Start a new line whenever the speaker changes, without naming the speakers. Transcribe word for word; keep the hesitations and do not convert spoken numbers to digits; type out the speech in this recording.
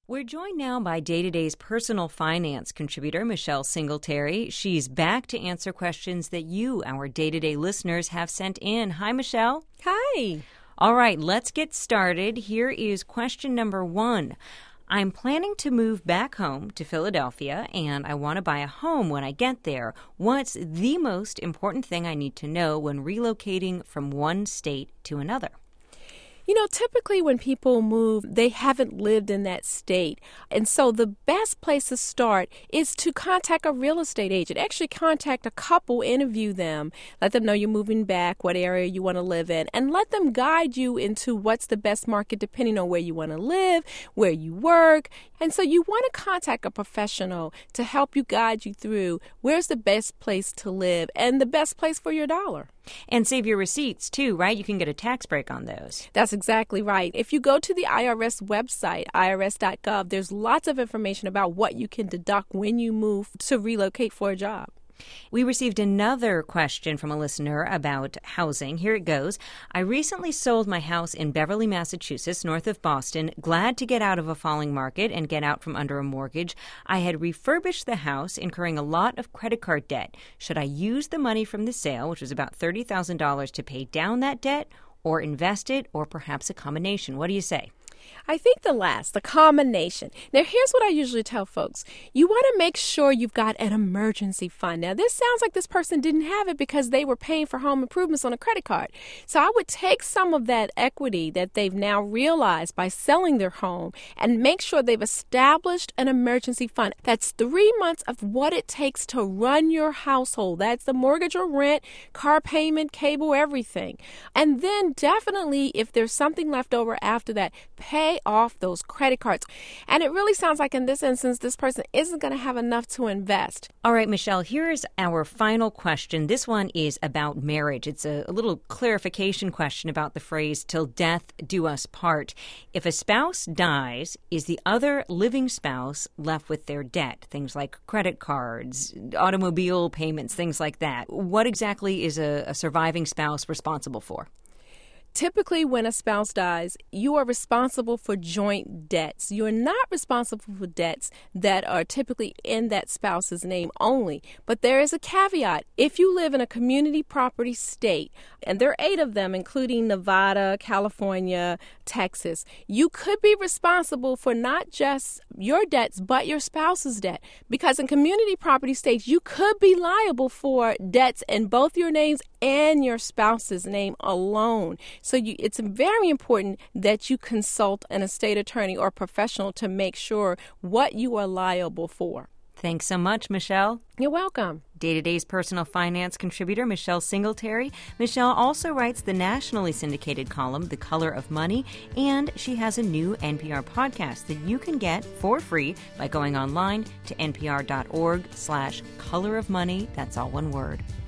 We're joined now by Day to Day's personal finance contributor, Michelle Singletary. She's back to answer questions that you, our Day to Day listeners, have sent in. Hi, Michelle.
Hi.
All right, let's get started. Here is question number one. I'm planning to move back home to Philadelphia, and I want to buy a home when I get there. What's the most important thing I need to know when relocating from one state to another?
You know, typically when people move, they haven't lived in that state. And so the best place to start is to contact a real estate agent. Actually contact a couple, interview them, let them know you're moving back, what area you want to live in, and let them guide you into what's the best market depending on where you want to live, where you work. And so you want to contact a professional to help you guide you through where's the best place to live and the best place for your dollar.
And save your receipts, too, right? You can get a tax break on those.
That's exactly right. If you go to the I R S website, I R S dot gov, there's lots of information about what you can deduct when you move to relocate for a job.
We received another question from a listener about housing. Here it goes. I recently sold my house in Beverly, Massachusetts, north of Boston, glad to get out of a falling market and get out from under a mortgage. I had refurbished the house, incurring a lot of credit card debt. Should I use the money from the sale, which was about thirty thousand dollars, to pay down that debt, or invest it, or perhaps a combination? What do you say?
I think the last, the combination. Now, here's what I usually tell folks. You want to make sure you've got an emergency fund. Now, this sounds like this person didn't have it because they were paying for home improvements on a credit card. So I would take some of that equity that they've now realized by selling their home and make sure they've established an emergency fund. That's three months of what it takes to run your household. That's the mortgage or rent, car payment, cable, everything. And then definitely, if there's something left over after that, pay off those credit cards. And it really sounds like in this instance, this person isn't going to have enough to invest.
All right, Michelle, here's our final question. This one is about marriage. It's a, a little clarification question about the phrase, till death do us part. If a spouse dies, is the other living spouse left with their debt? Things like credit cards, automobile payments, things like that. What exactly is a, a surviving spouse responsible for?
Typically, when a spouse dies, you are responsible for joint debts. You are not responsible for debts that are typically in that spouse's name only. But there is a caveat. If you live in a community property state, and there are eight of them, including Nevada, California, Texas, you could be responsible for not just your debts, but your spouse's debt. Because in community property states, you could be liable for debts in both your names and your spouse's name alone. So you, it's very important that you consult an estate attorney or professional to make sure what you are liable for.
Thanks so much, Michelle.
You're welcome.
Day to Day's personal finance contributor, Michelle Singletary. Michelle also writes the nationally syndicated column, The Color of Money, and she has a new N P R podcast that you can get for free by going online to npr.org slash color of money. That's all one word.